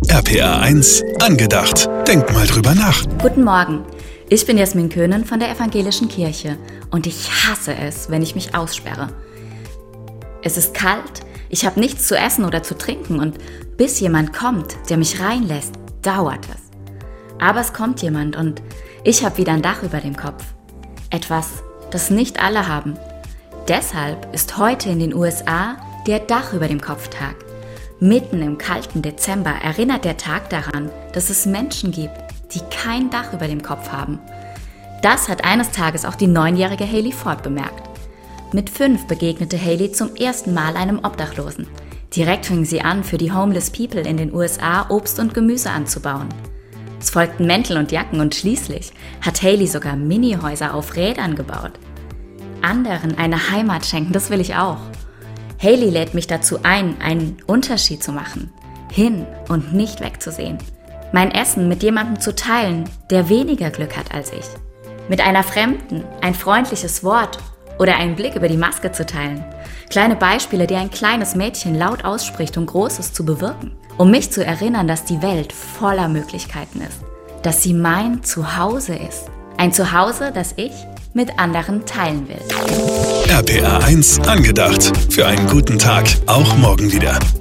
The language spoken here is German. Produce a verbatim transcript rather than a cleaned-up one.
R P R eins angedacht. Denk mal drüber nach. Guten Morgen, ich bin Jasmin Köhnen von der Evangelischen Kirche und ich hasse es, wenn ich mich aussperre. Es ist kalt, ich habe nichts zu essen oder zu trinken und bis jemand kommt, der mich reinlässt, dauert es. Aber es kommt jemand und ich habe wieder ein Dach über dem Kopf. Etwas, das nicht alle haben. Deshalb ist heute in den U S A der Dach über dem Kopf-Tag. Mitten im kalten Dezember erinnert der Tag daran, dass es Menschen gibt, die kein Dach über dem Kopf haben. Das hat eines Tages auch die neunjährige Haley Ford bemerkt. Mit fünf begegnete Haley zum ersten Mal einem Obdachlosen. Direkt fing sie an, für die Homeless People in den U S A Obst und Gemüse anzubauen. Es folgten Mäntel und Jacken und schließlich hat Haley sogar Minihäuser auf Rädern gebaut. Anderen eine Heimat schenken, das will ich auch. Haley lädt mich dazu ein, einen Unterschied zu machen, hin und nicht wegzusehen. Mein Essen mit jemandem zu teilen, der weniger Glück hat als ich. Mit einer Fremden ein freundliches Wort oder einen Blick über die Maske zu teilen. Kleine Beispiele, die ein kleines Mädchen laut ausspricht, um Großes zu bewirken. Um mich zu erinnern, dass die Welt voller Möglichkeiten ist. Dass sie mein Zuhause ist. Ein Zuhause, das ich mit anderen teilen will. R P R eins angedacht. Für einen guten Tag, auch morgen wieder.